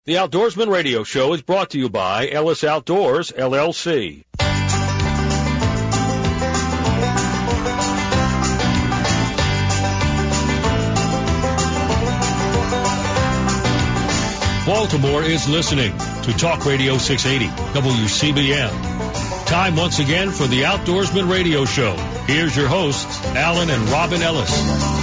The Outdoorsman Radio Show is brought to you by Ellis Outdoors, LLC. Baltimore is listening to Talk Radio 680, WCBM. Time once again for the Outdoorsman Radio Show. Here's your hosts, Alan and Robin Ellis.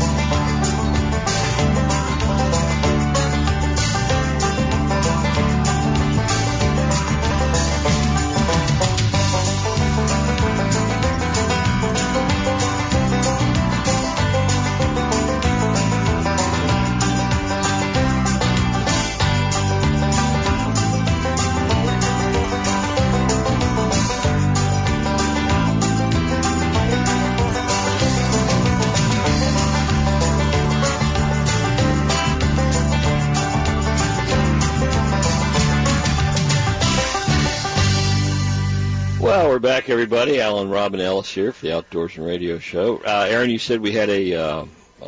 Back, everybody. Alan, Robin Ellis here for the Outdoorsman Radio Show. Aaron, you said we had a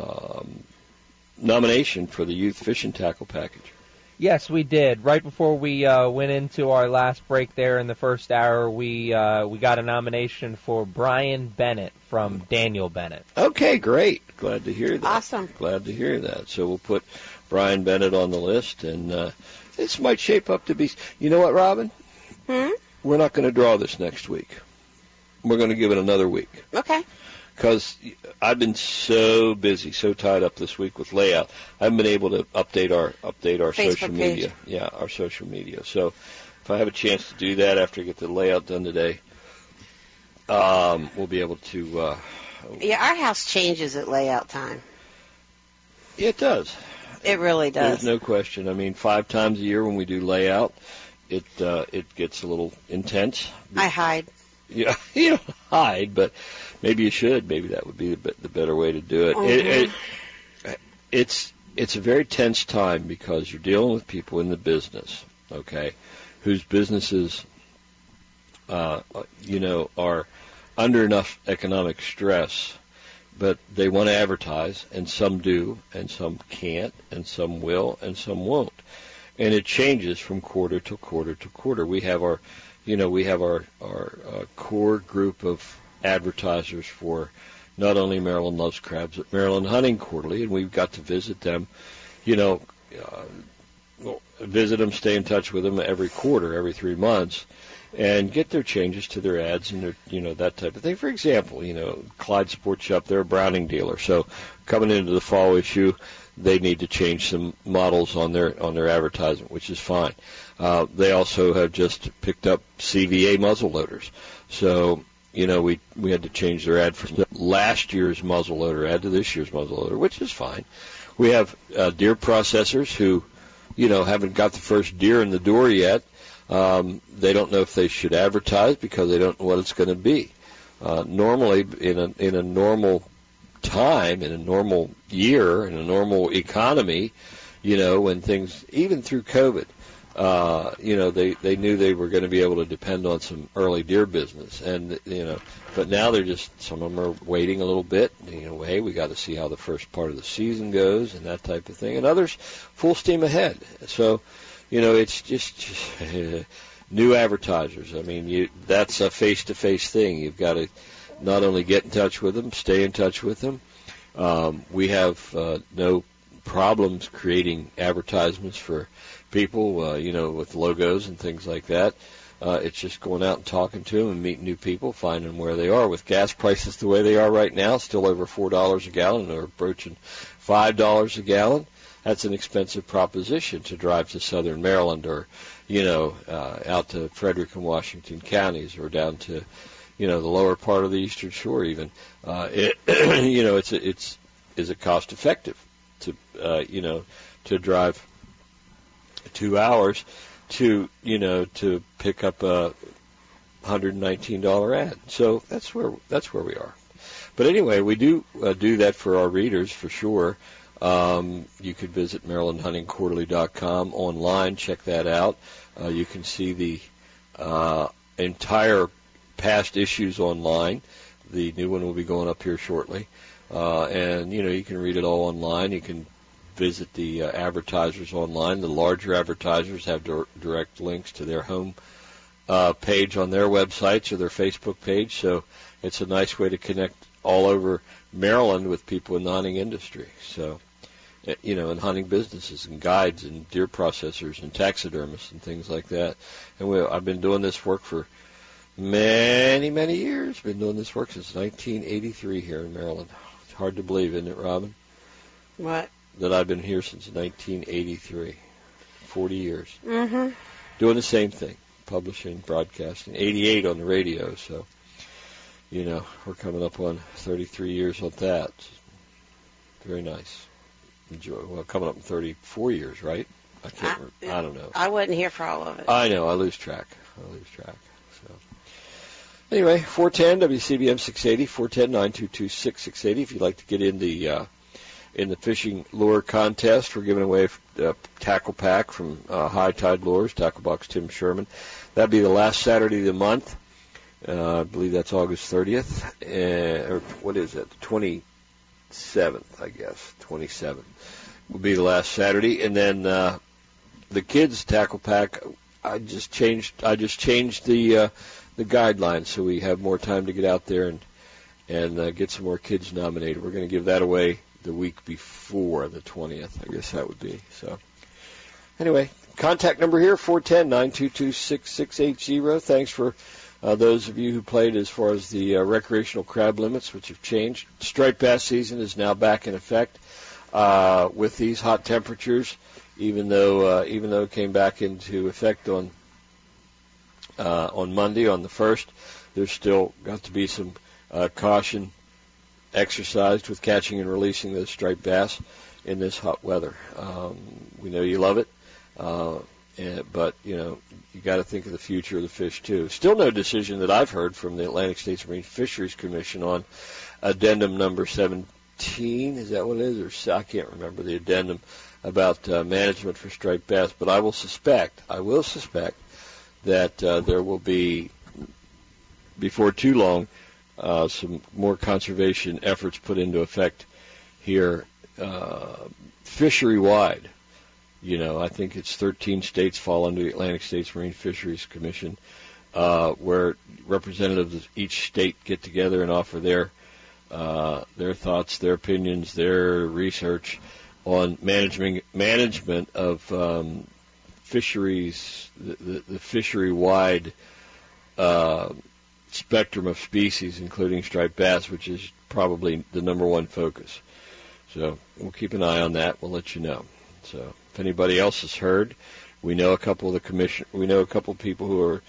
nomination for the Youth Fishing Tackle Package. Yes, we did. Right before we went into our last break there in the first hour, we got a nomination for Brian Bennett from Daniel Bennett. Okay, great. Glad to hear that. Awesome. Glad to hear that. So we'll put Brian Bennett on the list, and this might shape up to be... You know what, Robin? We're not going to draw this next week. We're going to give it another week. Okay. Because I've been so busy, so tied up this week with layout, I haven't been able to update our Facebook social media. Page. Yeah, our social media. So if I have a chance to do that after I get the layout done today, we'll be able to. Yeah, our house changes at layout time. Yeah, it does. It really does. There's no question. I mean, 5 times a year when we do layout, it gets a little intense. I hide. Yeah, you don't hide, but maybe you should. Maybe that would be the better way to do it. Mm-hmm. It's a very tense time because you're dealing with people in the business, okay, whose businesses, are under enough economic stress, but they want to advertise, and some do, and some can't, and some will, and some won't. And it changes from quarter to quarter to quarter. We have our core group of advertisers for not only Maryland Loves Crabs, but Maryland Hunting Quarterly, and we've got to visit them, visit them, stay in touch with them every quarter, every 3 months, and get their changes to their ads and their, that type of thing. For example, Clyde Sports Shop, they're a Browning dealer, so coming into the fall issue, they need to change some models on their advertisement, which is fine. They also have just picked up CVA muzzle loaders. So, we had to change their ad from last year's muzzle loader ad to this year's muzzle loader, which is fine. We have deer processors who, haven't got the first deer in the door yet. They don't know if they should advertise because they don't know what it's going to be. Normally, in a normal time, in a normal year, in a normal economy, when things, even through COVID, they knew they were going to be able to depend on some early deer business, and but now some of them are waiting a little bit. Hey, we got to see how the first part of the season goes and that type of thing, and others full steam ahead. So, it's just new advertisers. I mean, that's a face-to-face thing. You've got to not only get in touch with them, stay in touch with them. We have no problems creating advertisements for people, with logos and things like that. It's just going out and talking to them and meeting new people, finding where they are. With gas prices the way they are right now, still over $4 a gallon or approaching $5 a gallon, that's an expensive proposition to drive to southern Maryland or, out to Frederick and Washington counties or down to, the lower part of the Eastern Shore even. Is it cost effective to drive 2 hours to pick up a $119 ad. So that's where we are. But anyway, we do that for our readers for sure. You could visit MarylandHuntingQuarterly.com online, check that out. You can see the entire past issues online. The new one will be going up here shortly. And, you can read it all online. You can visit the advertisers online. The larger advertisers have direct links to their home page on their websites or their Facebook page, so it's a nice way to connect all over Maryland with people in the hunting industry. So, and hunting businesses and guides and deer processors and taxidermists and things like that. And I've been doing this work for many, many years. Been doing this work since 1983 here in Maryland. It's hard to believe, isn't it, Robin? What? That I've been here since 1983. 40 years. Mm-hmm. Doing the same thing. Publishing, broadcasting. 88 on the radio, so, we're coming up on 33 years on that. Very nice. Coming up in 34 years, right? I don't know. I wasn't here for all of it. I know. I lose track. So, anyway, 410 WCBM 680, 410-922-6680. If you'd like to get in the fishing lure contest, we're giving away a tackle pack from High Tide Lures, Tackle Box Tim Sherman. That'll be the last Saturday of the month. I believe that's August 30th. Or what is it? The 27th, I guess. 27th will be the last Saturday. And then the kids' tackle pack, I just changed the guidelines so we have more time to get out there and get some more kids nominated. We're going to give that away the week before the 20th, I guess that would be. So, anyway, contact number here, 410-922-6680. Thanks for those of you who played as far as the recreational crab limits, which have changed. Striped bass season is now back in effect with these hot temperatures, even though it came back into effect on Monday, on the 1st. There's still got to be some caution exercised with catching and releasing those striped bass in this hot weather. We know you love it, but you got to think of the future of the fish too. Still no decision that I've heard from the Atlantic States Marine Fisheries Commission on addendum number 17. Is that what it is? Or I can't remember the addendum about management for striped bass. But I will suspect that there will be, before too long, some more conservation efforts put into effect here, fishery-wide. I think it's 13 states fall under the Atlantic States Marine Fisheries Commission, where representatives of each state get together and offer their thoughts, their opinions, their research on management of fisheries, the fishery-wide spectrum of species, including striped bass, which is probably the number one focus. So we'll keep an eye on that. We'll let you know. So if anybody else has heard, we know a couple of people who are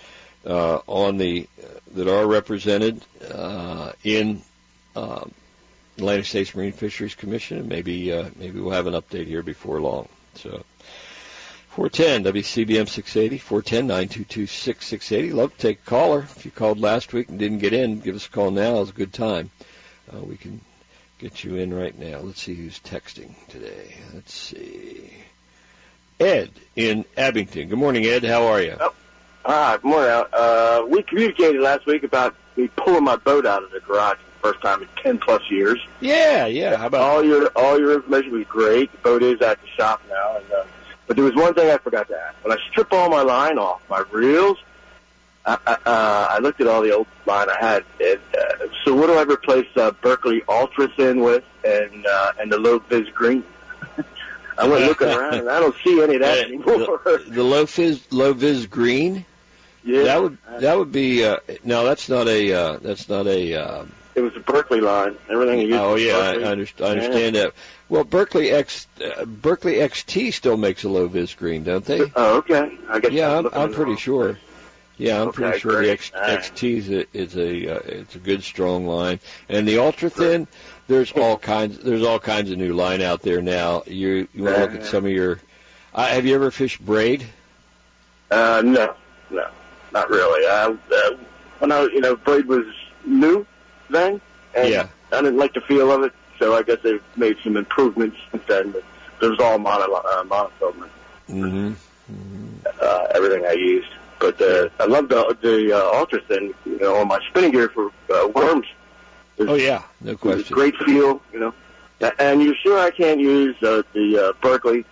that are represented in Atlantic States Marine Fisheries Commission, and maybe we'll have an update here before long. So 410 WCBM 680, 410-922-6680. Love to take a caller. If you called last week and didn't get in, give us a call now. It's a good time. We can get you in right now. Let's see who's texting today. Let's see. Ed in Abington. Good morning, Ed. How are you? Good morning. We communicated last week about me pulling my boat out of the garage for the first time in 10-plus years. Yeah. How about all your information was great. The boat is at the shop now, but there was one thing I forgot to ask. When I strip all my line off, my reels, I looked at all the old line I had. So what do I replace Berkeley Ultras in with and the low vis green? I went looking around and I don't see any of that anymore. The low vis green? Yeah. That would be no, that's not a it was a Berkeley line. Everything you used. Oh yeah, Berkeley. I understand that. Well, Berkeley XT still makes a low vis green, don't they? Oh, okay. I guess. Yeah, I'm pretty sure. Yeah, I'm pretty sure great. The XT is a good strong line, and the ultra thin. There's all kinds of new line out there now. You want to look at some of your. Have you ever fished braid? No, not really. When braid was new then, and I didn't like the feel of it, so I guess they've made some improvements since then. But it was all monofilament. Everything I used, but I love the ultra thin. On my spinning gear for worms. Oh yeah, no question. Great feel, And you're sure I can't use the Berkeley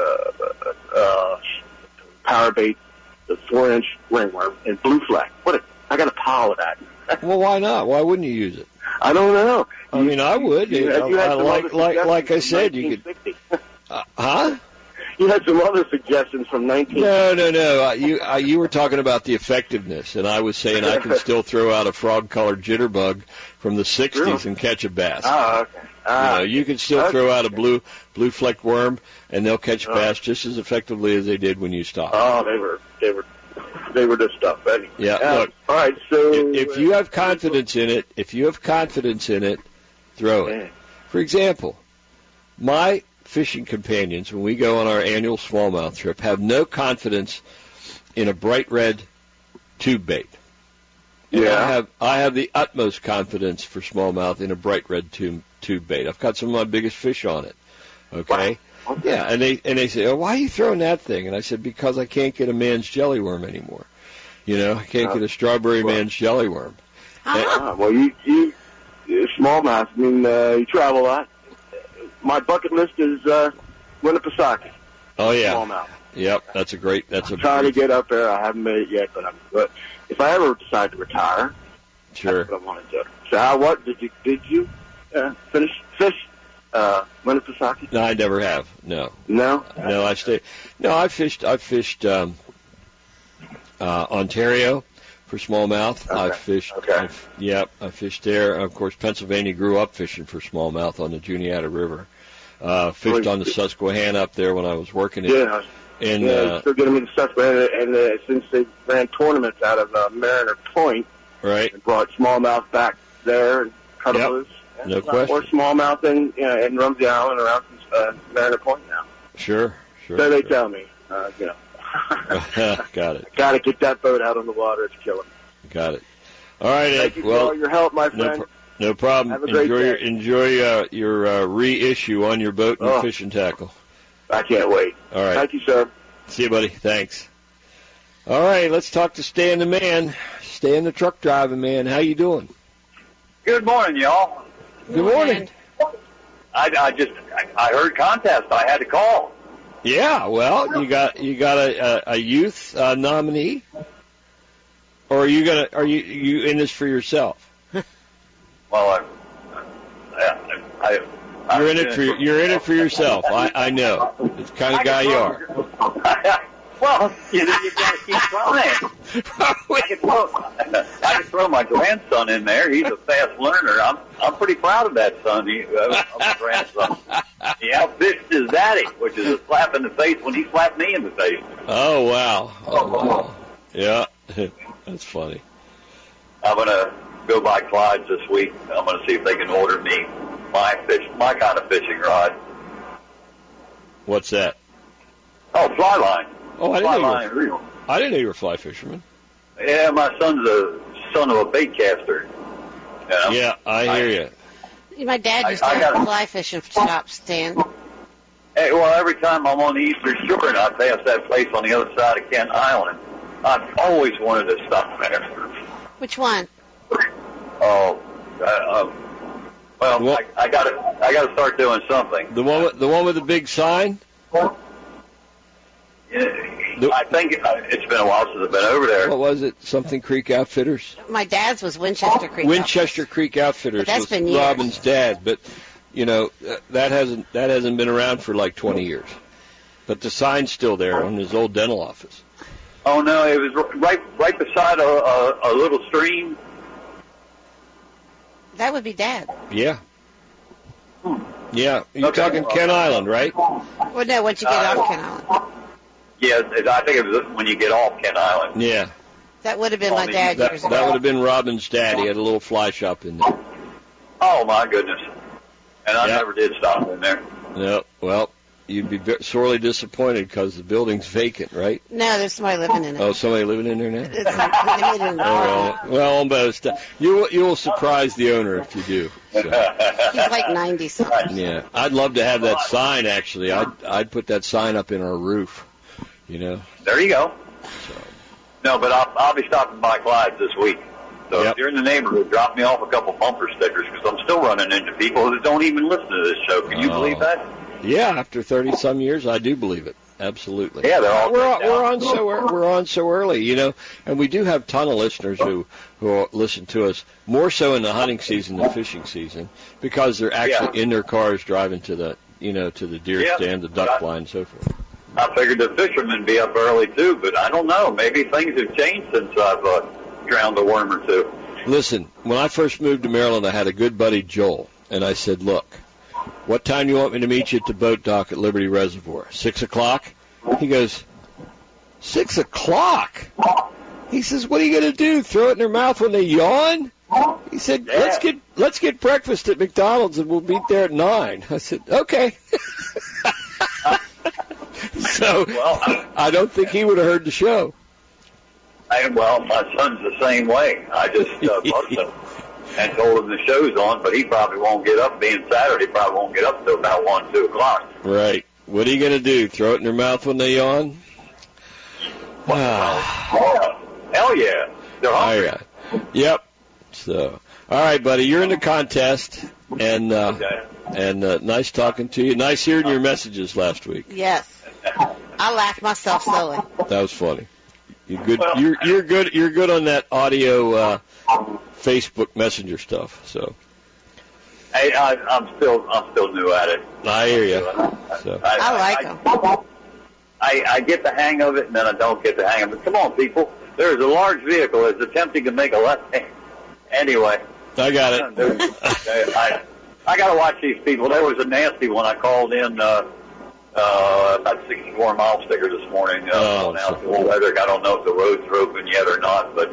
power bait, the 4-inch ringworm, and blue flag? I got a pile of that. Well, why not? Why wouldn't you use it? I don't know. I mean, I would. Like I said, you could. Huh? You had some other suggestions from 19. No. You were talking about the effectiveness, and I was saying I can still throw out a frog-colored jitterbug from the 60s and catch a bass. Oh, okay. You can still throw out a blue flecked worm, and they'll catch bass just as effectively as they did when you stopped. Oh, they were the stuff. Anyway. Yeah. Look. All right. So if you have confidence in it, throw it. For example, my fishing companions, when we go on our annual smallmouth trip, have no confidence in a bright red tube bait. Yeah. I have the utmost confidence for smallmouth in a bright red tube bait. I've caught some of my biggest fish on it. Okay. Wow. Okay. Yeah, and they say, "Oh, why are you throwing that thing?" And I said, "Because I can't get a man's jellyworm anymore. I can't get a strawberry man's jellyworm." Well, you smallmouth. I mean, you travel a lot. My bucket list is Winnipesaukee. Oh yeah. Smallmouth. Yep, I'm trying to get up there. I haven't made it yet, but if I ever decide to retire, sure, that's what I want to do. So, what did you fish Winnipesaukee? No, I never have. No. No. No, I fished Ontario for smallmouth. Okay. I fished. Okay. I fished there. Of course, Pennsylvania grew up fishing for smallmouth on the Juniata River. Fished on the Susquehanna up there when I was working it. Yeah. Still getting me to Susquehanna, and since they ran tournaments out of Mariner Point, right, and brought smallmouth back there and cut them loose. No question. Or smallmouth in Rumsey Island around Mariner Point now. Sure. So they tell me, Got it. Got to get that boat out on the water. It's killing me. Got it. All right, Ed. Thank you for all your help, my friend. No problem. Have a great day. Enjoy your reissue on your boat and your fishing tackle. I can't wait. All right. Thank you, sir. See you, buddy. Thanks. All right, let's talk to Stan the man. Stan the truck driving man. How you doing? Good morning, y'all. Good morning. I heard contest. I had to call. Yeah, well, you got a youth nominee, or are you in this for yourself? Well, you're in it for yourself. I know. It's the kind of guy you are. Well, you gotta keep trying. I can throw my grandson in there. He's a fast learner. I'm pretty proud of that son. Of my grandson. He outfished his daddy, which is a slap in the face when he slapped me in the face. Oh wow. Yeah, that's funny. I'm gonna go by Clyde's this week. I'm gonna see if they can order me my kind of fishing rod. What's that? Oh, fly line. Oh, I didn't know you were a fly fisherman. Yeah, my son's a son of a bait caster. Yeah, I hear you. My dad used to have a fly fishing shop, Stan. Hey, well, every time I'm on the Eastern Shore and I pass that place on the other side of Kent Island, I've always wanted to stop there. Which one? Oh, well, I got to start doing something. The one with the big sign. I think it's been a while since I've been over there. What was it? Something Creek Outfitters? My dad's was Winchester Creek. Winchester Creek Outfitters. But that's was been years. Robin's dad, but that hasn't been around for like 20 years. But the sign's still there on his old dental office. Oh no, it was right beside a little stream. That would be Dad. Yeah. Yeah, you're talking Kent Island, right? Well, no, once you get off Kent Island. Yeah, I think it was when you get off Kent Island. Yeah. That would have been my dad years ago. That would have been Robin's dad. He had a little fly shop in there. Oh, my goodness. And I never did stop in there. No, well, you'd be sorely disappointed because the building's vacant, right? No, there's somebody living in it. Oh, somebody living in there now? It's like, they made it in the well, almost. You will surprise the owner if you do. So. He's like 90-something. Yeah, I'd love to have that sign, actually. I'd put that sign up in our roof. There you go. So. No, but I'll be stopping by Clyde's this week. So Yep. if you're in the neighborhood, drop me off a couple bumper stickers because I'm still running into people that don't even listen to this show. Can you believe that? Yeah, after 30-some years, I do believe it. Absolutely. Yeah, they're all we're on so early, you know, and we do have a ton of listeners who listen to us more so in the hunting season than fishing season because they're actually in their cars driving to the deer stand, the duck blind, and so forth. I figured the fishermen be up early too, but I don't know. Maybe things have changed since I've drowned a worm or two. Listen, when I first moved to Maryland, I had a good buddy, Joel, and I said, look, what time do you want me to meet you at the boat dock at Liberty Reservoir? 6 o'clock? He goes, 6 o'clock? He says, what are you going to do, throw it in their mouth when they yawn? He said, let's get breakfast at McDonald's and we'll meet there at 9. I said, okay. So I don't think he would have heard the show. My son's the same way. I just buzzed him and told him the show's on, but he probably won't get up. Being Saturday, probably won't get up till about 1, 2 o'clock. Right. What are you going to do, throw it in their mouth when they yawn? Hell yeah. They're hungry. Yep. So, all right, buddy, you're in the contest, and nice talking to you. Nice hearing your messages last week. Yes. I laughed myself silly. That was funny. You're good. You're good. You're good on that audio Facebook Messenger stuff. So. Hey, I'm still new at it. I hear you. So. I like them. I get the hang of it, and then I don't get the hang of it. Come on, people. There's a large vehicle that's attempting to make a left hand. Anyway. I got it. I got to watch these people. There was a nasty one. I called in about 64 mile sticker this morning. Out to weather. I don't know if the roads are open yet or not, but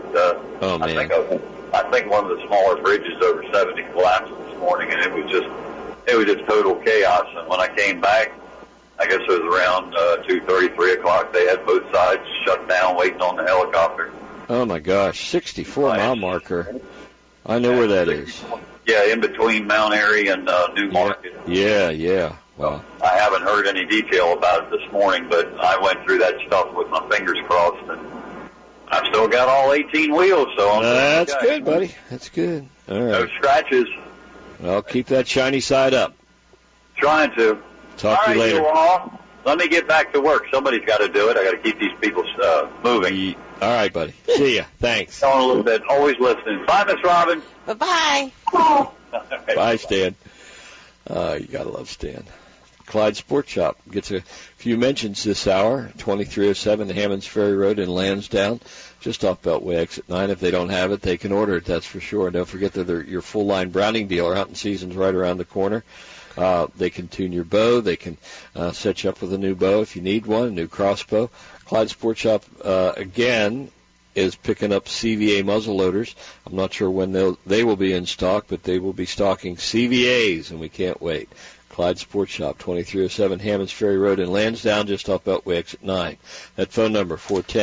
I think one of the smaller bridges over 70 collapsed this morning, and it was just total chaos. And when I came back, I guess it was around 2:30, 3 o'clock. They had both sides shut down, waiting on the helicopter. Oh my gosh, 64-mile marker. I know where that is. Yeah, in between Mount Airy and Newmarket. Yeah. Wow. I haven't heard any detail about it this morning, but I went through that stuff with my fingers crossed, and I've still got all 18 wheels. So that's good, buddy. That's good. All right. No scratches. Well, keep that shiny side up. Trying to. Talk to you later. All. Let me get back to work. Somebody's got to do it. I got to keep these people moving. All right, buddy. See ya. Thanks. On a little bit. Always listening. Bye, Miss Robin. Bye-bye. Bye, Stan. You got to love Stan. Clyde Sports Shop gets a few mentions this hour. 2307 Hammonds Ferry Road in Lansdowne, just off Beltway exit 9. If they don't have it, they can order it, that's for sure. And don't forget that they're your full-line Browning dealer. Hunting season's right around the corner. They can tune your bow. They can set you up with a new bow if you need one, a new crossbow. Clyde Sports Shop, again, is picking up CVA muzzle loaders. I'm not sure when they will be in stock, but they will be stocking CVAs, and we can't wait. Clyde Sports Shop, 2307 Hammonds Ferry Road in Lansdowne, just off Beltway exit 9. That phone number,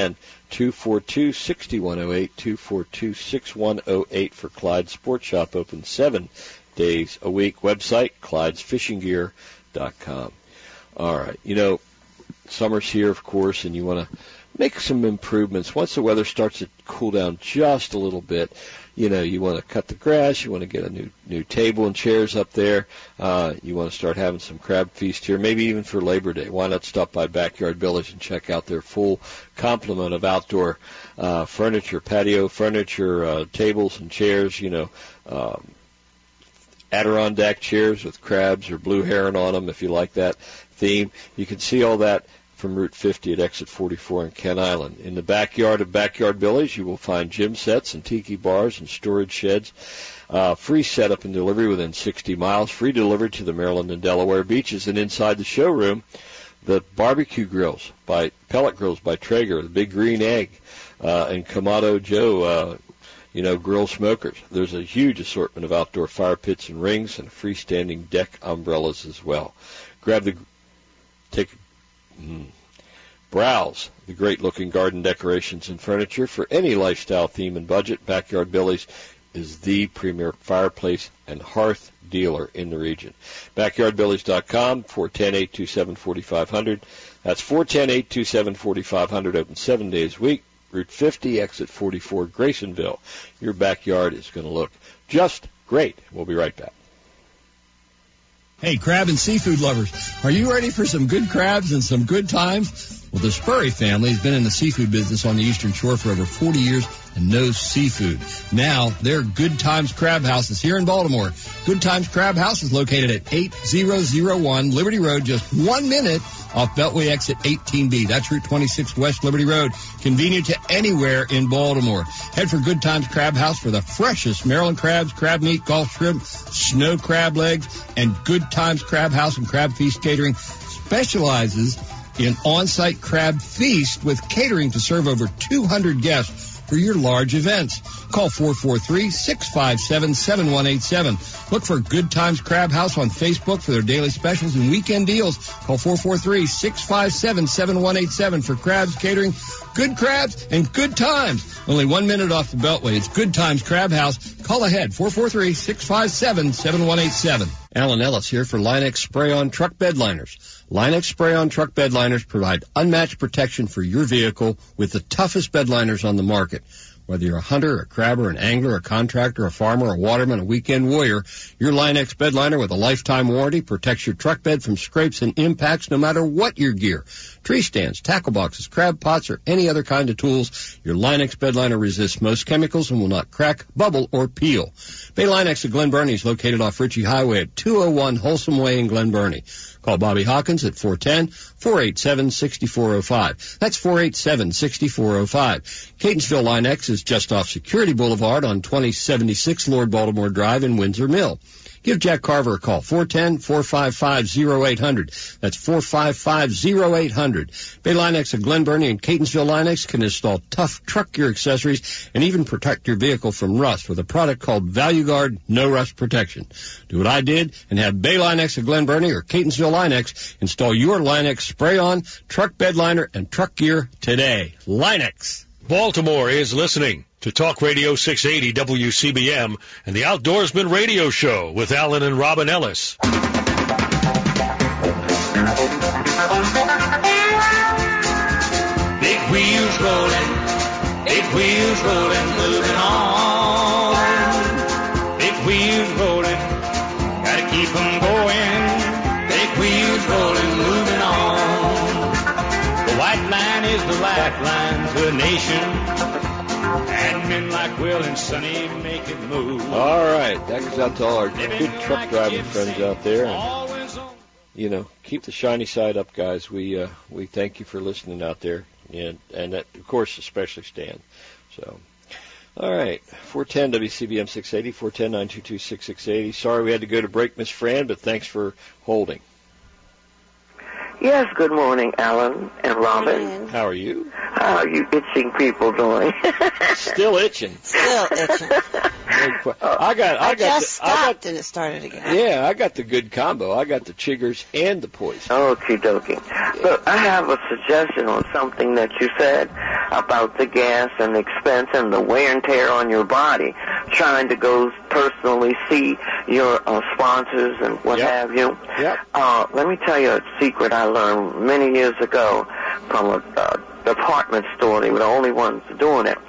410-242-6108, 242-6108 for Clyde Sports Shop, open 7 days a week. Website, ClydesFishingGear.com. All right. You know, summer's here, of course, and you want to make some improvements. Once the weather starts to cool down just a little bit, you know, you want to cut the grass, you want to get a new table and chairs up there, you want to start having some crab feast here, maybe even for Labor Day. Why not stop by Backyard Village and check out their full complement of outdoor furniture, patio furniture, tables and chairs, you know, Adirondack chairs with crabs or blue heron on them, if you like that theme. You can see all that from Route 50 at Exit 44 in Kent Island. In the backyard of Backyard Village, you will find gym sets and tiki bars and storage sheds. Free setup and delivery within 60 miles. Free delivery to the Maryland and Delaware beaches. And inside the showroom, the barbecue grills, pellet grills by Traeger, the Big Green Egg, and Kamado Joe, grill smokers. There's a huge assortment of outdoor fire pits and rings and freestanding deck umbrellas as well. Browse the great-looking garden decorations and furniture for any lifestyle theme and budget. Backyard Billy's is the premier fireplace and hearth dealer in the region. BackyardBillys.com, 410-827-4500. That's 410-827-4500, open 7 days a week. Route 50, exit 44, Graysonville. Your backyard is going to look just great. We'll be right back. Hey, crab and seafood lovers, are you ready for some good crabs and some good times? Well, the Spurry family has been in the seafood business on the Eastern Shore for over 40 years and knows seafood. Now, their Good Times Crab House is here in Baltimore. Good Times Crab House is located at 8001 Liberty Road, just 1 minute off Beltway exit 18B. That's Route 26 West Liberty Road. Convenient to anywhere in Baltimore. Head for Good Times Crab House for the freshest Maryland crabs, crab meat, Gulf shrimp, snow crab legs, and Good Times Crab House and Crab Feast Catering specializes in on-site crab feast with catering to serve over 200 guests for your large events. Call 443-657-7187. Look for Good Times Crab House on Facebook for their daily specials and weekend deals. Call 443-657-7187 for crabs catering, good crabs, and good times. Only 1 minute off the Beltway. It's Good Times Crab House. Call ahead, 443-657-7187. Alan Ellis here for Line-X Spray-On Truck Bed Liners. Line-X Spray-On Truck Bed Liners provide unmatched protection for your vehicle with the toughest bed liners on the market. Whether you're a hunter, a crabber, an angler, a contractor, a farmer, a waterman, a weekend warrior, your Line-X bed liner with a lifetime warranty protects your truck bed from scrapes and impacts no matter what your gear. Tree stands, tackle boxes, crab pots, or any other kind of tools, your Line-X bed liner resists most chemicals and will not crack, bubble, or peel. Bay Line-X of Glen Burnie is located off Ritchie Highway at 201 Wholesome Way in Glen Burnie. Call Bobby Hawkins at 410-487-6405. That's 487-6405. Catonsville Line-X is just off Security Boulevard on 2076 Lord Baltimore Drive in Windsor Mill. Give Jack Carver a call, 410-455-0800. That's 455-0800. Bay Line-X of Glen Burnie and Catonsville Line-X can install tough truck gear accessories and even protect your vehicle from rust with a product called Value Guard No Rust Protection. Do what I did and have Bay Line-X of Glen Burnie or Catonsville Line-X install your Line-X spray-on, truck bed liner, and truck gear today. Line-X. Baltimore is listening to Talk Radio 680 WCBM and the Outdoorsman Radio Show with Alan and Robin Ellis. Big wheels rolling, moving on. Big wheels rolling, gotta keep them going. Big wheels rolling, moving on. The white line is the lifeline to a nation. And men like Will and Sonny make it move. All right, that goes out to all our good truck driving friends out there. And, you know, keep the shiny side up, guys. We thank you for listening out there, and that, of course, especially Stan. So, all right, 410 WCBM 680, 410-922-6680. Sorry we had to go to break, Miss Fran, but thanks for holding. Yes, good morning, Alan and Robin. How are you? How are you itching people doing? Still itching. Still itching. I just stopped and it started again. Yeah, I got the good combo. I got the chiggers and the poison. Okie dokie. Yeah. Look, I have a suggestion on something that you said about the gas and expense and the wear and tear on your body, trying to go personally see your sponsors and what have you. Yep. Let me tell you a secret I learned many years ago from a department store. They were the only ones doing it.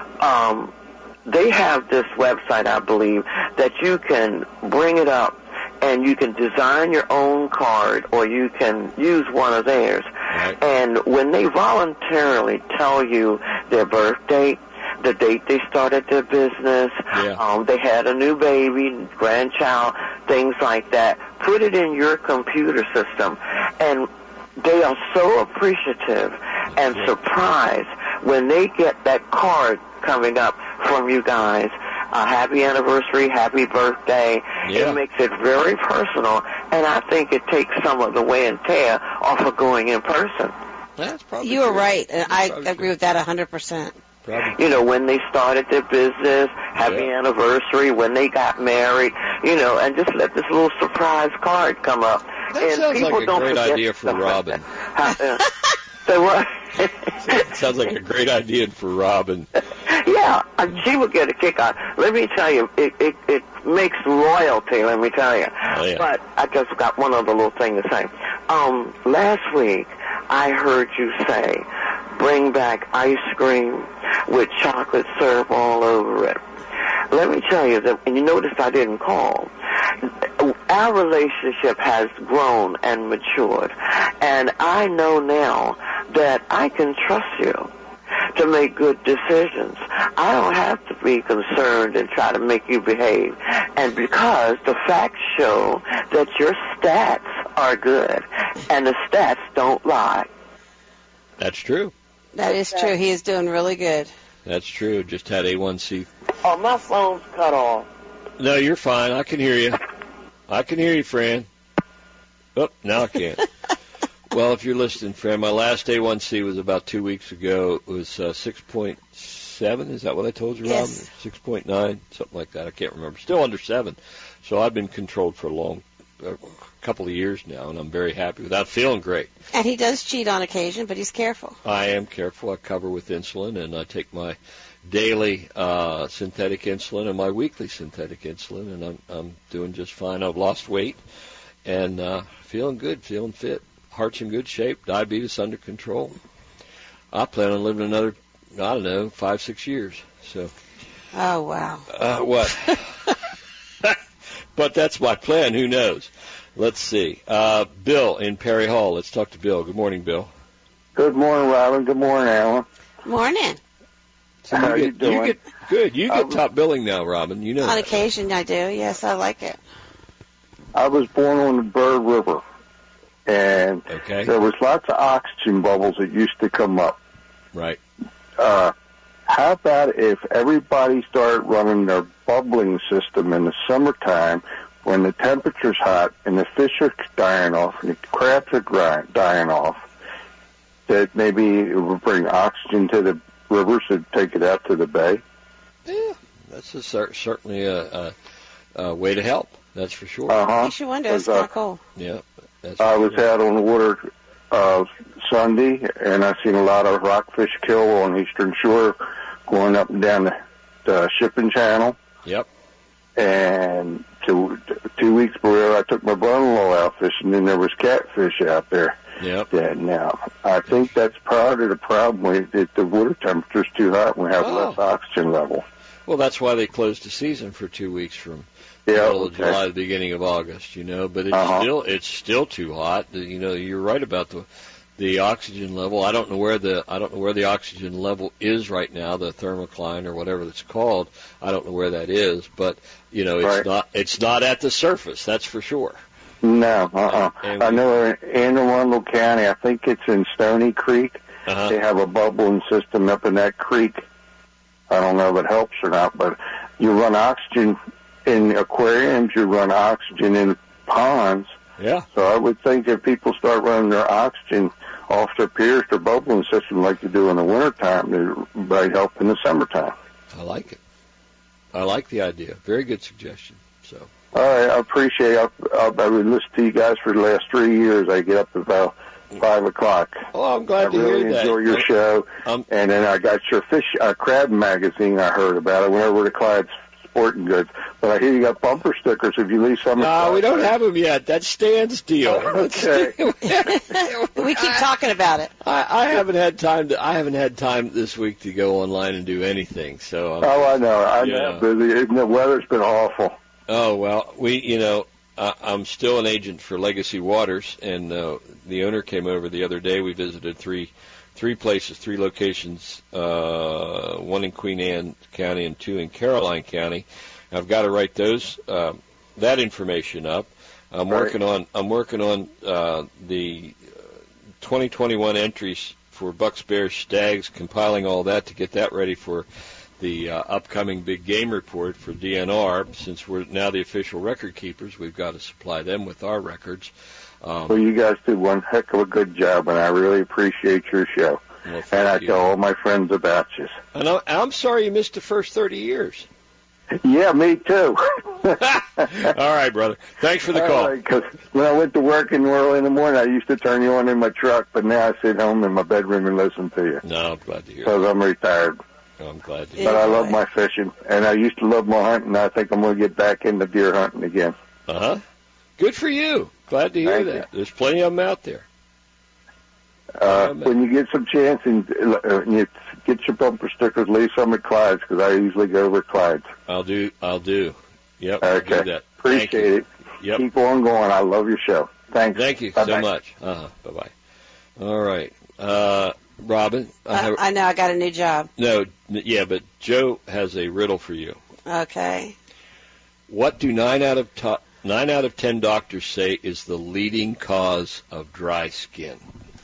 They have this website, I believe, that you can bring it up and you can design your own card or you can use one of theirs. Right. And when they voluntarily tell you their birth date, the date they started their business, they had a new baby, grandchild, things like that, put it in your computer system. And they are so appreciative and surprised when they get that card coming up from you guys. Happy anniversary, happy birthday. It makes it very personal, and I think it takes some of the wear and tear off of going in person. That's probably You were true. right, and I agree with that 100%. Probably. You know, when they started their business, happy anniversary, when they got married, you know, and just let this little surprise card come up. That and sounds people like a don't great forget idea for stuff Robin. Like that. So what? Sounds like a great idea for Robin. Yeah, she would get a kick out. Let me tell you, it makes royalty, let me tell you. Oh, yeah. But I just got one other little thing to say. Last week, I heard you say bring back ice cream with chocolate syrup all over it. Let me tell you that, and you notice I didn't call, our relationship has grown and matured, and I know now that I can trust you to make good decisions. I don't have to be concerned and try to make you behave. And because the facts show that your stats are good, and the stats don't lie. That's true. That is true. He is doing really good. That's true. Just had A1C. Oh, my phone's cut off. No, you're fine. I can hear you. I can hear you, Fran. Oh, now I can't. Well, if you're listening, Fran, my last A1C was about 2 weeks ago. It was 6.7. Is that what I told you, Rob? Yes. 6.9, something like that. I can't remember. Still under 7. So I've been controlled for a couple of years now, and I'm very happy with that. I'm feeling great. And he does cheat on occasion, but he's careful. I am careful. I cover with insulin, and I take my daily synthetic insulin and my weekly synthetic insulin, and I'm doing just fine. I've lost weight and feeling good, feeling fit. Heart's in good shape. Diabetes under control. I plan on living another, 5-6 years. So. Oh, wow. What? But that's my plan. Who knows? Let's see. Bill in Perry Hall. Let's talk to Bill. Good morning, Bill. Good morning, Robin. Good morning, Alan. Morning. So How are you doing? Good. You get top billing now, Robin. You know On that. occasion, I do. Yes, I like it. I was born on the Bird River, and there was lots of oxygen bubbles that used to come up. Right. How about if everybody started running their bubbling system in the summertime when the temperature's hot and the fish are dying off and the crabs are dying off, that maybe it would bring oxygen to the rivers and take it out to the bay? Yeah, that's certainly a way to help. That's for sure. Makes you wonder. It's kind of cool. Yeah. I was out on the water Sunday, and I seen a lot of rockfish kill on the Eastern Shore going up and down the shipping channel. Yep. And 2 weeks before, I took my brother-in-law out fishing, and there was catfish out there. Yep. Dead now. I think that's part of the problem. If the water temperature's too hot, we have less oxygen level. Well, that's why they closed the season for 2 weeks from the middle of July to the beginning of August. But it's still too hot. You're right about the oxygen level. I don't know where the oxygen level is right now, the thermocline or whatever it's called. I don't know where that is, but it's not at the surface. That's for sure. No, I know in Anne Arundel County, I think it's in Stony Creek. They have a bubbling system up in that creek. I don't know if it helps or not, but you run oxygen in aquariums, you run oxygen in ponds. Yeah. So I would think if people start running their oxygen off their piers, their bubbling system like they do in the wintertime, it might help in the summertime. I like it. I like the idea. Very good suggestion. So. All right, I appreciate it. I've been listening to you guys for the last 3 years. I get up about 5 o'clock. Oh, I'm glad to hear that. I really enjoy your show. And then I got your crab magazine I heard about. I went over to Clyde's Sporting Goods. But I hear you got bumper stickers if you leave some. No, we don't have them yet. That's Stan's deal. Okay. We keep talking about it. I haven't had time this week to go online and do anything. So. I know. I'm busy. The weather's been awful. Oh, well, I'm still an agent for Legacy Waters, and the owner came over the other day. We visited three places, 3 locations, one in Queen Anne County and 2 in Caroline County. I've got to write that information up. I'm working on the 2021 entries for Bucks, Bears, Stags, compiling all that to get that ready for the upcoming big game report for DNR. Since we're now the official record keepers, we've got to supply them with our records. Well, you guys do one heck of a good job, and I really appreciate your show. Well, and I tell all my friends about you. And I'm sorry you missed the first 30 years. Yeah, me too. All right, brother. Thanks for the call. Because when I went to work early in the morning, I used to turn you on in my truck, but now I sit home in my bedroom and listen to you. No, I'm glad to hear that. Because I'm retired. Oh, I'm glad to hear But that. I love my fishing, and I used to love my hunting. I think I'm going to get back into deer hunting again. Good for you. Glad to hear that. There's plenty of them out there. When you get some chance and you get your bumper stickers, leave some at Clyde's, because I usually go over at Clyde's. I'll do. Yep. Okay. I'll do that. Appreciate it. Yep. Keep on going. I love your show. Thanks. Thank you Bye-bye. so much. Bye-bye. All right. Robin? I know. I got a new job. No, yeah, but Joe has a riddle for you. Okay. What do 9 out of 10 doctors say is the leading cause of dry skin?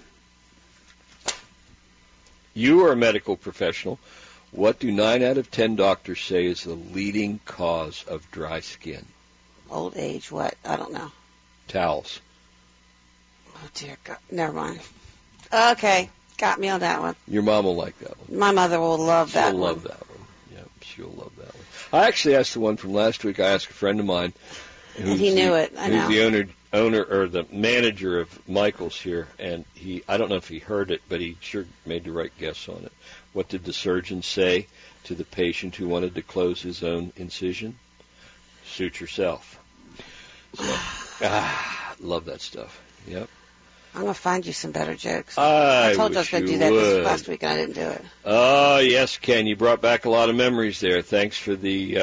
You are a medical professional. What do 9 out of 10 doctors say is the leading cause of dry skin? Old age, what? I don't know. Towels. Oh, dear God. Never mind. Okay. Got me on that one. Your mom will like that one. My mother will love that She'll one. love that one. Yep, she'll love that one. I actually asked the one from last week. I asked a friend of mine. And he knew it. I know. Who's the owner or the manager of Michael's here, and I don't know if he heard it, but he sure made the right guess on it. What did the surgeon say to the patient who wanted to close his own incision? Suit yourself. So, love that stuff. Yep. I'm going to find you some better jokes. I told you I was going to do that this last week, and I didn't do it. Oh, yes, Ken, you brought back a lot of memories there. Thanks for the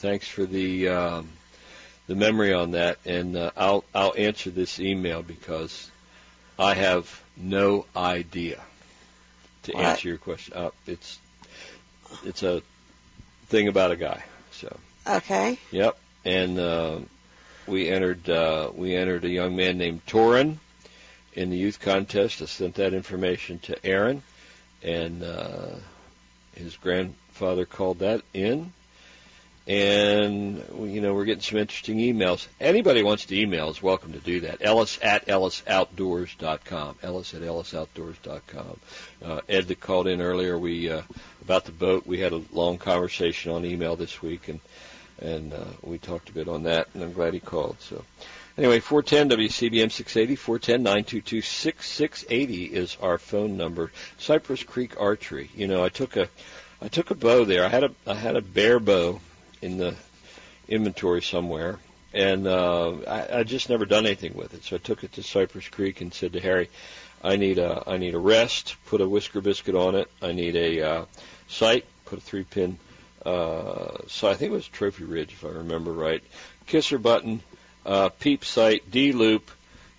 memory on that, and I'll answer this email because I have no idea to answer your question. It's a thing about a guy. So okay. Yep, and we entered a young man named Torin in the youth contest. I sent that information to Aaron, and his grandfather called that in. And, we're getting some interesting emails. Anybody wants to email is welcome to do that. Ellis@ellisoutdoors.com. Ellis@ellisoutdoors.com. Ed that called in earlier, about the boat, we had a long conversation on email this week, and we talked a bit on that, and I'm glad he called. So, anyway, 410 WCBM 680, 410-922-6680 is our phone number. Cypress Creek Archery. I took a bow there. I had a bear bow in the inventory somewhere, and I just never done anything with it. So I took it to Cypress Creek and said to Harry, I need a rest, put a whisker biscuit on it. I need a sight, put a 3-pin. So I think it was Trophy Ridge, if I remember right. Kisser button, peep sight, D loop,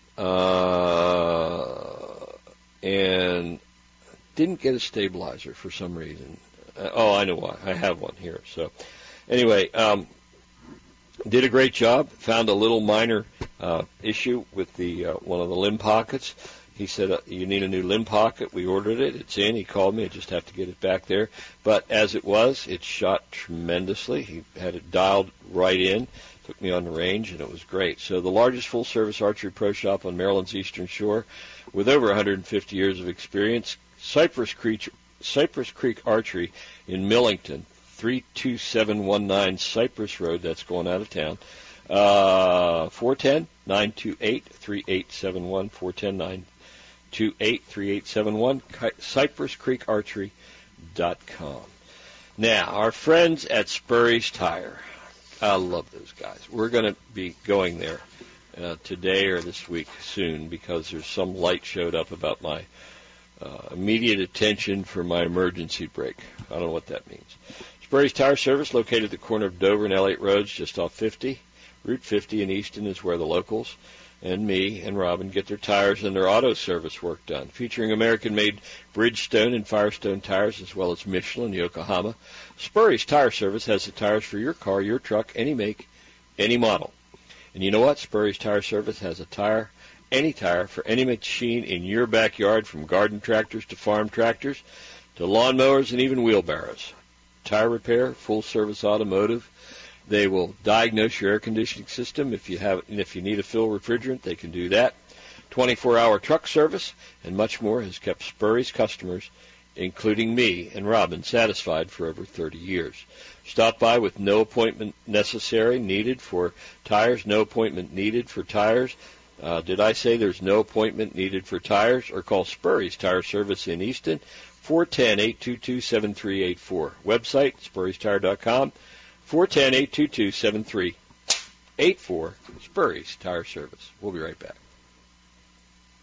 and didn't get a stabilizer for some reason. I know why. I have one here. So, anyway, did a great job. Found a little minor issue with the one of the limb pockets. He said, you need a new limb pocket. We ordered it. It's in. He called me. I just have to get it back there. But as it was, it shot tremendously. He had it dialed right in. Took me on the range, and it was great. So the largest full-service archery pro shop on Maryland's Eastern Shore with over 150 years of experience, Cypress Creek Archery in Millington, 32719 Cypress Road. That's going out of town. 410-928-3871, 410-928-3871, CypressCreekArchery.com. Now, our friends at Spurry's Tire. I love those guys. We're going to be going there today or this week soon because there's some light showed up about my immediate attention for my emergency brake. I don't know what that means. Spurry's Tire Service, located at the corner of Dover and Elliott Roads, just off 50. Route 50 in Easton is where the locals and me and Robin get their tires and their auto service work done. Featuring American-made Bridgestone and Firestone tires, as well as Michelin, Yokohama, Spurry's Tire Service has the tires for your car, your truck, any make, any model. And you know what? Spurry's Tire Service has any tire for any machine in your backyard, from garden tractors to farm tractors to lawnmowers and even wheelbarrows. Tire repair, full-service automotive. They will diagnose your air conditioning system. If you need a fill refrigerant, they can do that. 24-hour truck service and much more has kept Spurry's customers, including me and Robin, satisfied for over 30 years. Stop by with no appointment needed for tires, no appointment needed for tires. Did I say there's no appointment needed for tires? Or call Spurry's Tire Service in Easton, 410-822-7384. Website, spurrystire.com. 410-822-7384, Spurry's Tire Service. We'll be right back.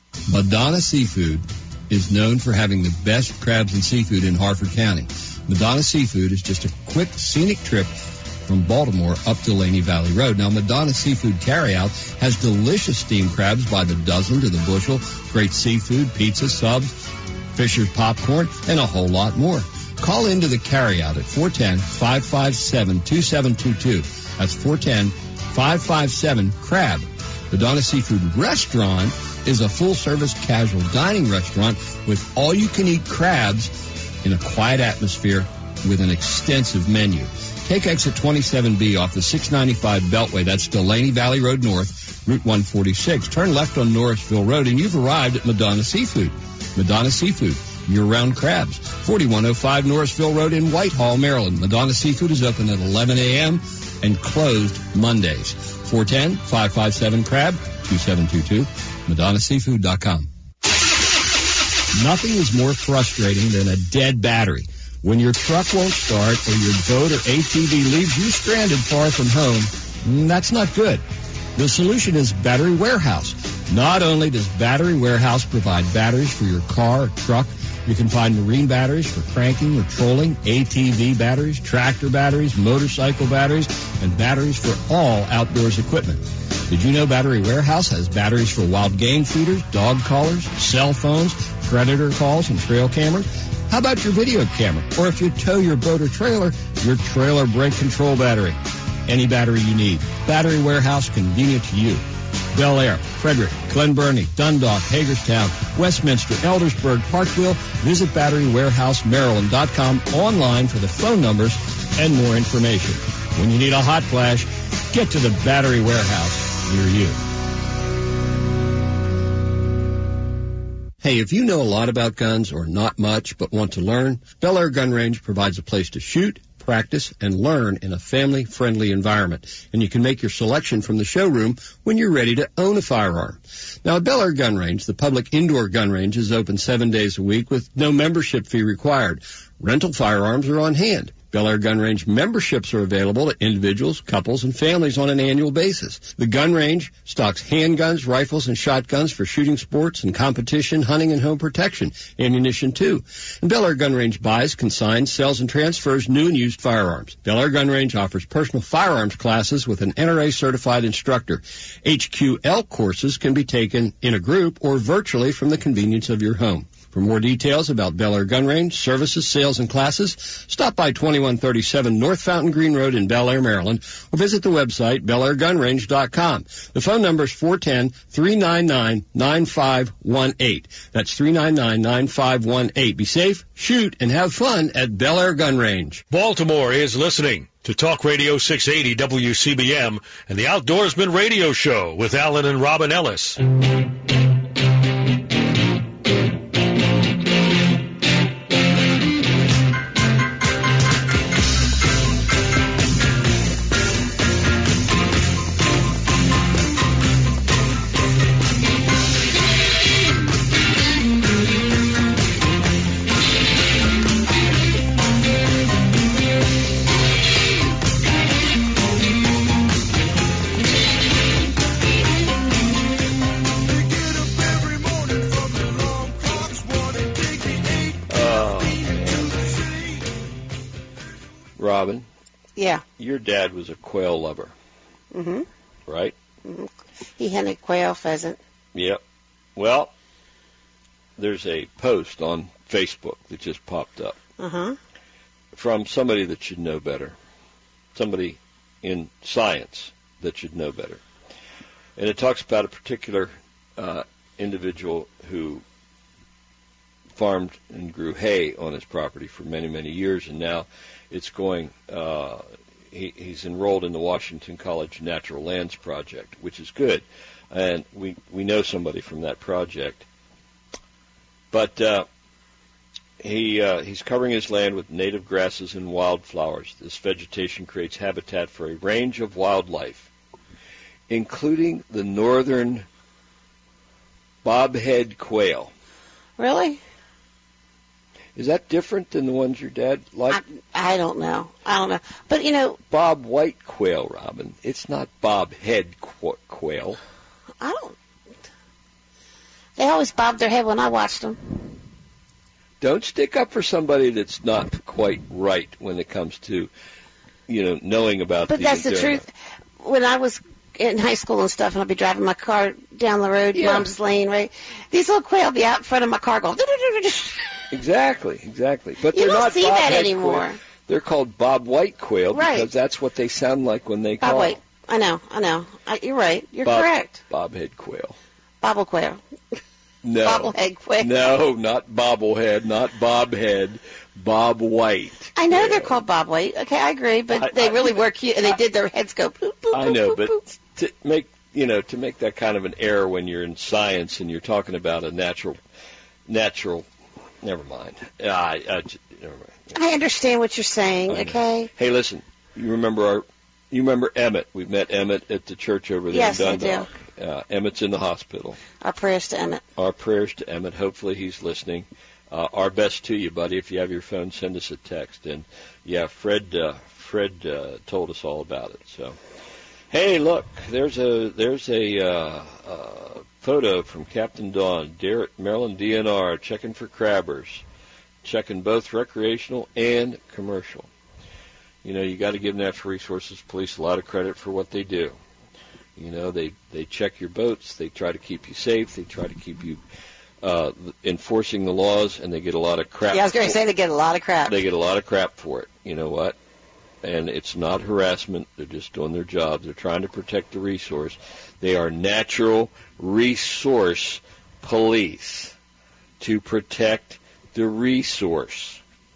Madonna Seafood is known for having the best crabs and seafood in Harford County. Madonna Seafood is just a quick, scenic trip from Baltimore up to Laney Valley Road. Now, Madonna Seafood Carryout has delicious steamed crabs by the dozen to the bushel, great seafood, pizza, subs, Fisher's popcorn, and a whole lot more. Call into the carryout at 410-557-2722. That's 410-557-CRAB. Madonna Seafood Restaurant is a full-service casual dining restaurant with all-you-can-eat crabs in a quiet atmosphere with an extensive menu. Take exit 27B off the 695 Beltway. That's Delaney Valley Road North, Route 146. Turn left on Norrisville Road, and you've arrived at Madonna Seafood. Madonna Seafood, year-round crabs. 4105 Norrisville Road in Whitehall, Maryland. Madonna Seafood is open at 11 a.m. and closed Mondays. 410-557-CRAB, 2722, MadonnaSeafood.com. Nothing is more frustrating than a dead battery. When your truck won't start or your boat or ATV leaves you stranded far from home, that's not good. The solution is Battery Warehouse. Not only does Battery Warehouse provide batteries for your car or truck, you can find marine batteries for cranking or trolling, ATV batteries, tractor batteries, motorcycle batteries, and batteries for all outdoors equipment. Did you know Battery Warehouse has batteries for wild game feeders, dog collars, cell phones, predator calls, and trail cameras? How about your video camera? Or if you tow your boat or trailer, your trailer brake control battery. Any battery you need. Battery Warehouse, convenient to you. Bel Air, Frederick, Glen Burnie, Dundalk, Hagerstown, Westminster, Eldersburg, Parkville. Visit BatteryWarehouseMaryland.com online for the phone numbers and more information. When you need a hot flash, get to the Battery Warehouse near you. Hey, if you know a lot about guns or not much but want to learn, Bel Air Gun Range provides a place to shoot, practice, and learn in a family-friendly environment. And you can make your selection from the showroom when you're ready to own a firearm. Now, at Bel Air Gun Range, the public indoor gun range is open 7 days a week with no membership fee required. Rental firearms are on hand. Bel Air Gun Range memberships are available to individuals, couples, and families on an annual basis. The gun range stocks handguns, rifles, and shotguns for shooting sports and competition, hunting, and home protection. Ammunition, too. And Bel Air Gun Range buys, consigns, sells, and transfers new and used firearms. Bel Air Gun Range offers personal firearms classes with an NRA-certified instructor. HQL courses can be taken in a group or virtually from the convenience of your home. For more details about Bel Air Gun Range, services, sales, and classes, stop by 2137 North Fountain Green Road in Bel Air, Maryland, or visit the website, BelAirGunRange.com. The phone number is 410-399-9518. That's 399-9518. Be safe, shoot, and have fun at Bel Air Gun Range. Baltimore is listening to Talk Radio 680 WCBM and the Outdoorsman Radio Show with Alan and Robin Ellis. Robin? Yeah. Your dad was a quail lover. Mm-hmm. Right? Mm-hmm. He hunted quail, pheasant. Yep. Well, there's a post on Facebook that just popped up from somebody that should know better, somebody in science that should know better. And it talks about a particular individual who farmed and grew hay on his property for many, many years, and now it's going, he's enrolled in the Washington College Natural Lands Project, which is good. And we know somebody from that project. But he's covering his land with native grasses and wildflowers. This vegetation creates habitat for a range of wildlife, including the northern bobhead quail. Really? Is that different than the ones your dad liked? I don't know. But, you know... Bob white quail, Robin. It's not bobhead quail. They always bobbed their head when I watched them. Don't stick up for somebody that's not quite right when it comes to, knowing about. But that's the truth. When I was in high school and stuff, and I'd be driving my car down the road, Mom's lane, right? These little quail would be out in front of my car going. Exactly. But you they're don't not see that anymore. Quail. They're called Bob White quail because that's what they sound like when they call. Bob White. I know. You're right. You're correct. Bobhead quail. Bobble quail. No. Bobblehead quail. No, not bobblehead, not bobhead. Bob White. I know they're called Bob White. Okay, I agree, but they really were cute, and they did their heads go boop, boop, I know, boop, but boop. to make that kind of an error when you're in science and you're talking about a natural. Never mind. Never mind. I understand what you're saying. Okay. Hey, listen. You remember Emmett? We've met Emmett at the church over there in Dundalk. I do. Emmett's in the hospital. Our prayers to Emmett. Our prayers to Emmett. Hopefully he's listening. Our best to you, buddy. If you have your phone, send us a text. And Fred told us all about it. So, hey, look, there's a photo from Captain Dawn, Maryland DNR, checking for crabbers, checking both recreational and commercial. You got to give Natural Resources Police a lot of credit for what they do. They check your boats. They try to keep you safe. They try to keep you enforcing the laws, and they get a lot of crap. Yeah, I was going to say they get a lot of crap. They get a lot of crap for it. You know what? And it's not harassment. They're just doing their job. They're trying to protect the resource. They are Natural Resource Police to protect the resource,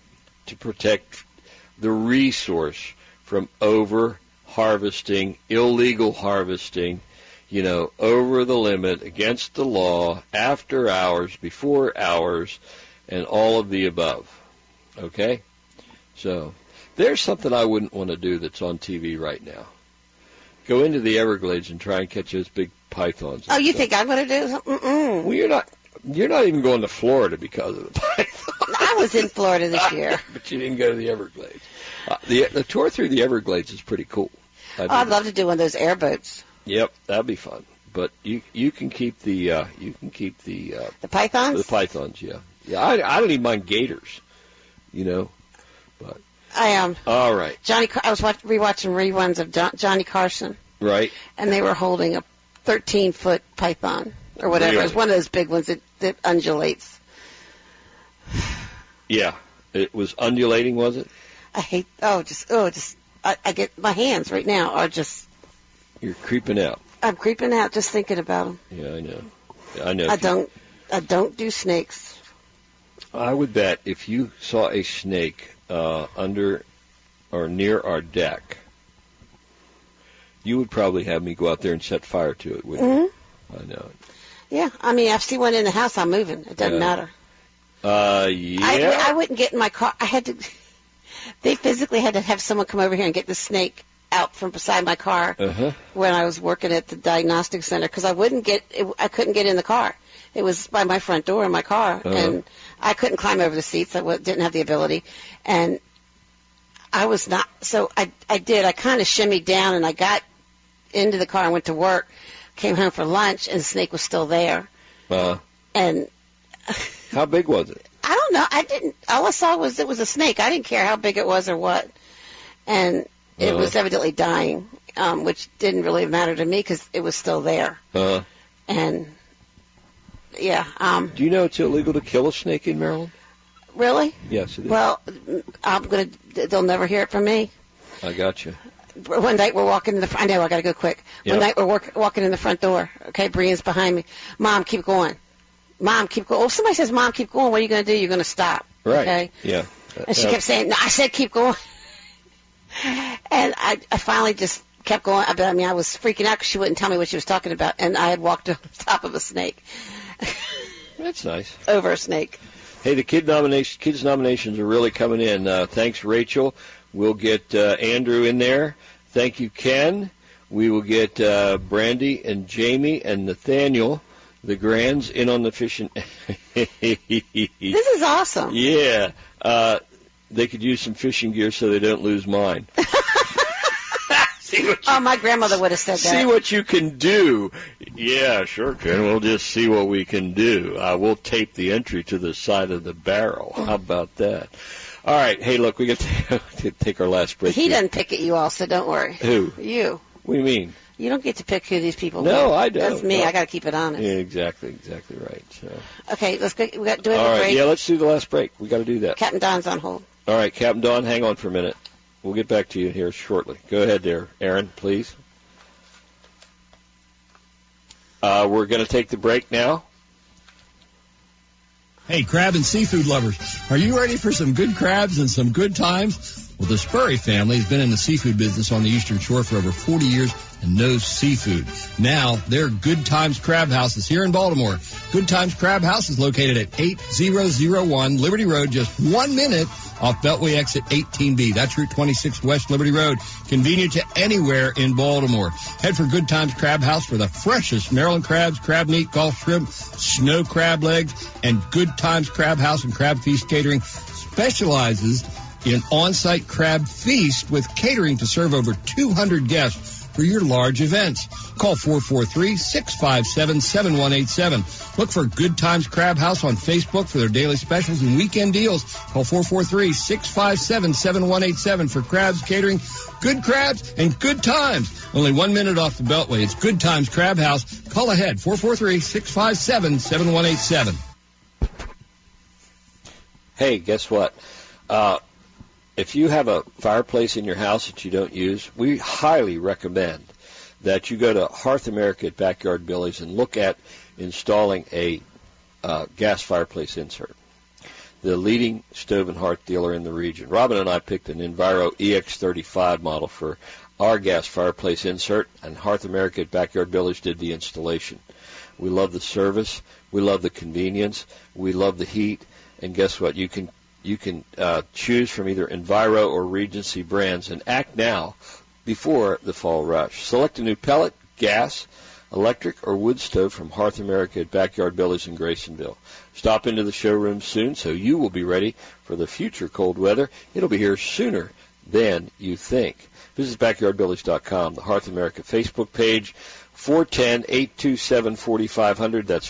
from over-harvesting, illegal harvesting, over the limit, against the law, after hours, before hours, and all of the above. Okay? So there's something I wouldn't want to do that's on TV right now. Go into the Everglades and try and catch those big pythons. Oh, you think I'm going to do something? Well, you're not even going to Florida because of the python. I was in Florida this year. But you didn't go to the Everglades. The tour through the Everglades is pretty cool. I'd love to do one of those airboats. Yep, that'd be fun. But you can keep the the pythons. The pythons, yeah. I don't even mind gators, But I am. All right. I was rewatching reruns of Johnny Carson. Right. And they were holding a 13-foot python or whatever. Really? It was one of those big ones that undulates. Yeah, it was undulating, was it? I get my hands right now are just. You're creeping out. I'm creeping out just thinking about them. Yeah, I know. I don't do snakes. I would bet if you saw a snake under or near our deck, you would probably have me go out there and set fire to it, wouldn't you? I know. Yeah, I mean, if I see one in the house, I'm moving. It doesn't matter. Yeah. I wouldn't get in my car. They physically had to have someone come over here and get the snake out from beside my car when I was working at the diagnostic center because I couldn't get in the car. It was by my front door in my car, and I couldn't climb over the seats. I didn't have the ability, and I was not. So I did. I kind of shimmied down, and I got into the car and went to work. Came home for lunch, and the snake was still there. And how big was it? I don't know. All I saw was it was a snake. I didn't care how big it was or what. And it was evidently dying, which didn't really matter to me because it was still there. And, yeah. Do you know it's illegal to kill a snake in Maryland? Really? Yes, it is. Well, they'll never hear it from me. I got you. One night we're walking in the front. I know, I got to go quick. One night we're walking in the front door. Okay, Brian's behind me. Mom, keep going. Mom, keep going. Oh, somebody says, Mom, keep going. What are you going to do? You're going to stop. Right. Okay? Yeah. And she kept saying, no, I said keep going. And I finally just kept going. I was freaking out because she wouldn't tell me what she was talking about. And I had walked on top of a snake. That's nice. Over a snake. Hey, the kids' nominations are really coming in. Thanks, Rachel. We'll get Andrew in there. Thank you, Ken. We will get Brandy and Jamie and Nathaniel, the grands, in on the fishing. This is awesome. Yeah. They could use some fishing gear so they don't lose mine. my grandmother would have said that. See what you can do. Yeah, sure, Ken. We'll just see what we can do. We'll tape the entry to the side of the barrel. How about that? All right. Hey, look, we got to take our last break. He doesn't pick at you all, so don't worry. Who? You. What do you mean? You don't get to pick who these people are. No, I don't. That's me. No. I got to keep it honest. Yeah, exactly right. So. Okay, let's go. We got to do a All right, break. yeah, let's do the last break. We got to do that. Captain Don's on hold. All right, Captain Don, hang on for a minute. We'll get back to you here shortly. Go ahead there, Aaron, please. We're going to take the break now. Hey, crab and seafood lovers, are you ready for some good crabs and some good times? Well, the Spurry family has been in the seafood business on the Eastern Shore for over 40 years and knows seafood. Now, their Good Times Crab House is here in Baltimore. Good Times Crab House is located at 8001 Liberty Road, just 1 minute off Beltway exit 18B. That's Route 26 West Liberty Road. Convenient to anywhere in Baltimore. Head for Good Times Crab House for the freshest Maryland crabs, crab meat, Gulf shrimp, snow crab legs, and Good Times Crab House and Crab Feast Catering specializes in on-site crab feast with catering to serve over 200 guests for your large events. Call 443-657-7187. Look for Good Times Crab House on Facebook for their daily specials and weekend deals. Call 443-657-7187 for crabs catering, good crabs, and good times. Only 1 minute off the Beltway. It's Good Times Crab House. Call ahead, 443-657-7187. Hey, guess what? If you have a fireplace in your house that you don't use, we highly recommend that you go to Hearth America at Backyard Billy's and look at installing a gas fireplace insert. The leading stove and hearth dealer in the region. Robin and I picked an Enviro EX35 model for our gas fireplace insert, and Hearth America at Backyard Billy's did the installation. We love the service. We love the convenience. We love the heat. And guess what? You can choose from either Enviro or Regency brands and act now before the fall rush. Select a new pellet, gas, electric, or wood stove from Hearth America at Backyard Billy's in Graysonville. Stop into the showroom soon so you will be ready for the future cold weather. It'll be here sooner than you think. Visit BackyardBillys.com, the Hearth America Facebook page, 410-827-4500. That's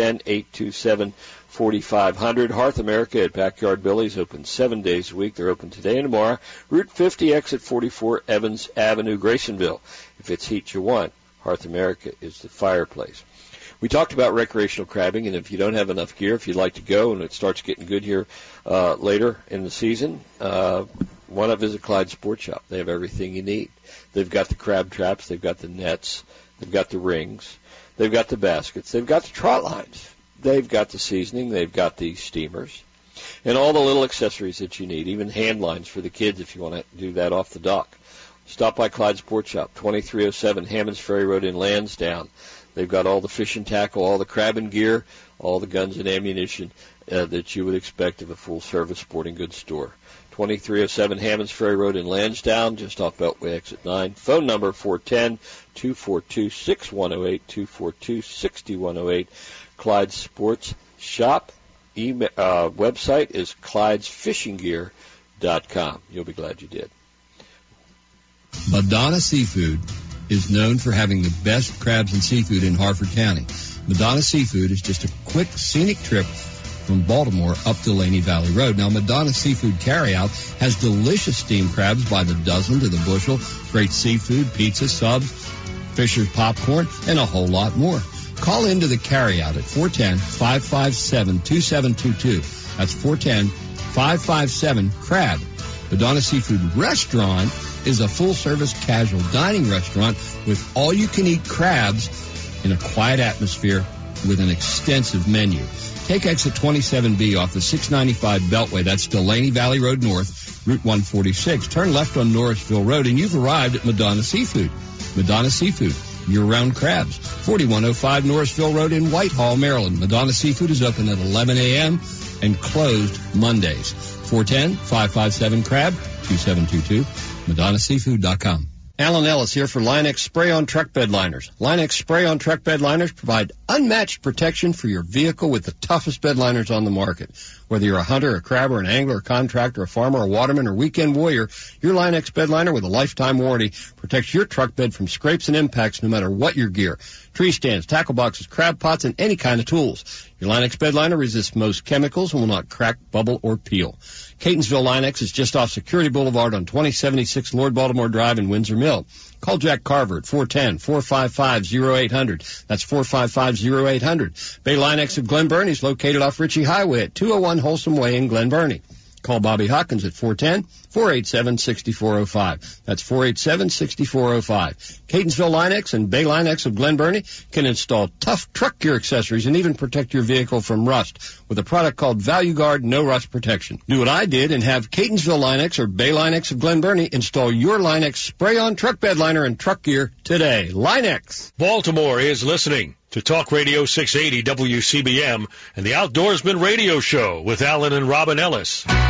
410-827-4500. Hearth America at Backyard Billy's, open 7 days a week. They're open today and tomorrow. Route 50, exit 44, Evans Avenue, Graysonville. If it's heat you want, Hearth America is the fireplace. We talked about recreational crabbing, and if you don't have enough gear, if you'd like to go and it starts getting good here later in the season, why not visit Clyde Sports Shop? They have everything you need. They've got the crab traps, they've got the nets, they've got the rings, they've got the baskets, they've got the trot lines, they've got the seasoning, they've got the steamers, and all the little accessories that you need, even hand lines for the kids if you want to do that off the dock. Stop by Clyde Sports Shop, 2307 Hammonds Ferry Road in Lansdowne. They've got all the fishing tackle, all the crabbing gear, all the guns and ammunition that you would expect of a full-service sporting goods store. 2307 Hammonds Ferry Road in Lansdowne, just off Beltway exit 9. Phone number 410-242-6108, 242-6108. Clyde Sports Shop. Website is ClydesFishingGear.com. You'll be glad you did. Madonna Seafood is known for having the best crabs and seafood in Harford County. Madonna Seafood is just a quick, scenic trip from Baltimore up Delaney Valley Road. Now, Madonna Seafood Carryout has delicious steamed crabs by the dozen to the bushel, great seafood, pizza, subs, Fisher's popcorn, and a whole lot more. Call into the carryout at 410-557-2722. That's 410-557-CRAB. Madonna Seafood Restaurant is a full-service casual dining restaurant with all-you-can-eat crabs in a quiet atmosphere with an extensive menu. Take exit 27B off the 695 Beltway. That's Delaney Valley Road North, Route 146. Turn left on Norrisville Road, and you've arrived at Madonna Seafood. Madonna Seafood, year-round crabs. 4105 Norrisville Road in Whitehall, Maryland. Madonna Seafood is open at 11 a.m. and closed Mondays. 410-557-CRAB, 2722, MadonnaSeafood.com. Alan Ellis here for Line-X Spray-On Truck Bed Liners. Line-X Spray-On Truck Bed Liners provide unmatched protection for your vehicle with the toughest bed liners on the market. Whether you're a hunter, a crabber, an angler, a contractor, a farmer, a waterman, or weekend warrior, your Line-X bed liner with a lifetime warranty protects your truck bed from scrapes and impacts no matter what your gear. Tree stands, tackle boxes, crab pots, and any kind of tools. Your Line-X bed liner resists most chemicals and will not crack, bubble, or peel. Catonsville Line-X is just off Security Boulevard on 2076 Lord Baltimore Drive in Windsor Mill. Call Jack Carver at 410-455-0800. That's 455-0800. Bay Line-X of Glen Burnie is located off Ritchie Highway at 201 Wholesome Way in Glen Burnie. Call Bobby Hawkins at 410-487-6405. That's 487-6405. Catonsville Line-X and Bay Line-X of Glen Burnie can install tough truck gear accessories and even protect your vehicle from rust with a product called Value Guard No Rust Protection. Do what I did and have Catonsville Line-X or Bay Line-X of Glen Burnie install your Line-X spray-on truck bed liner and truck gear today. Line-X. Baltimore is listening to Talk Radio 680 WCBM and the Outdoorsman Radio Show with Alan and Robin Ellis. Okay.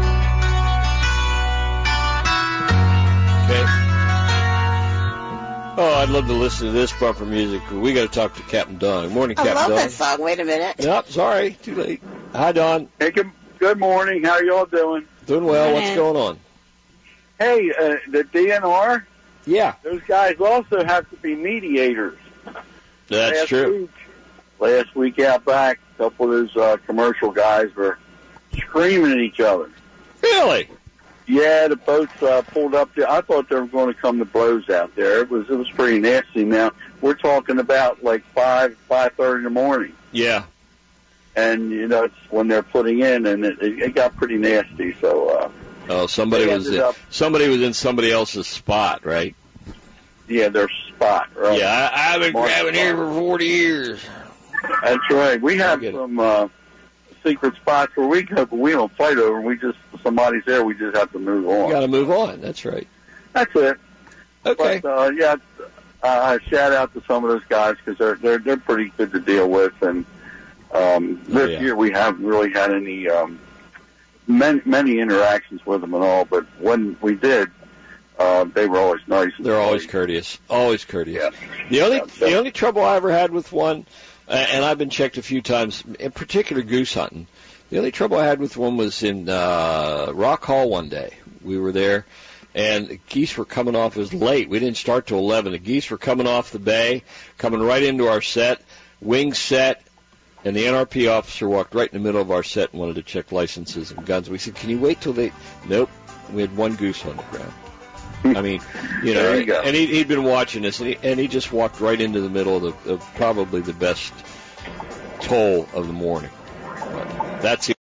Oh, I'd love to listen to this bumper music. We got to talk to Captain Don. Good morning, Captain Don. I love that song. Wait a minute. Yep, sorry, too late. Hi, Don. Hey, good morning. How y'all doing? Doing well. What's going on? Hey, the DNR? Yeah. Those guys also have to be mediators. That's true. Last week out back, a couple of those commercial guys were screaming at each other. Really? Yeah, the boats pulled up there. I thought they were going to come to blows out there. It was pretty nasty. Now we're talking about like 5:30 in the morning. Yeah. And you know, it's when they're putting in, and it got pretty nasty. So. Somebody was in somebody else's spot, right? Yeah, their spot, right? Yeah, I've been grabbing here for 40 years. That's right. We have some secret spots where we go, but we don't fight over them. Somebody's there, we just have to move on. You got to move on. That's right. That's it. Okay. But, shout out to some of those guys because they're pretty good to deal with. And this year we haven't really had any many interactions with them at all. But when we did, they were always nice. They're always courteous. Always courteous. Yeah. The only trouble I ever had with one, and I've been checked a few times, in particular goose hunting. The only trouble I had with one was in Rock Hall one day. We were there, and the geese were coming off. It was late. We didn't start till 11. The geese were coming off the bay, coming right into our set, wings set, and the NRP officer walked right in the middle of our set and wanted to check licenses and guns. We said, can you wait till they... Nope. We had one goose on the ground. I mean, and he'd been watching this, and he just walked right into the middle of probably the best toll of the morning. But that's